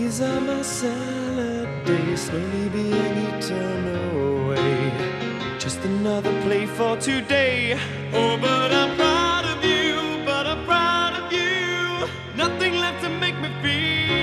These are my salad days, slowly being eaten away. Just another play for today. Oh, but I'm proud of you, but I'm proud of you. Nothing left to make me feel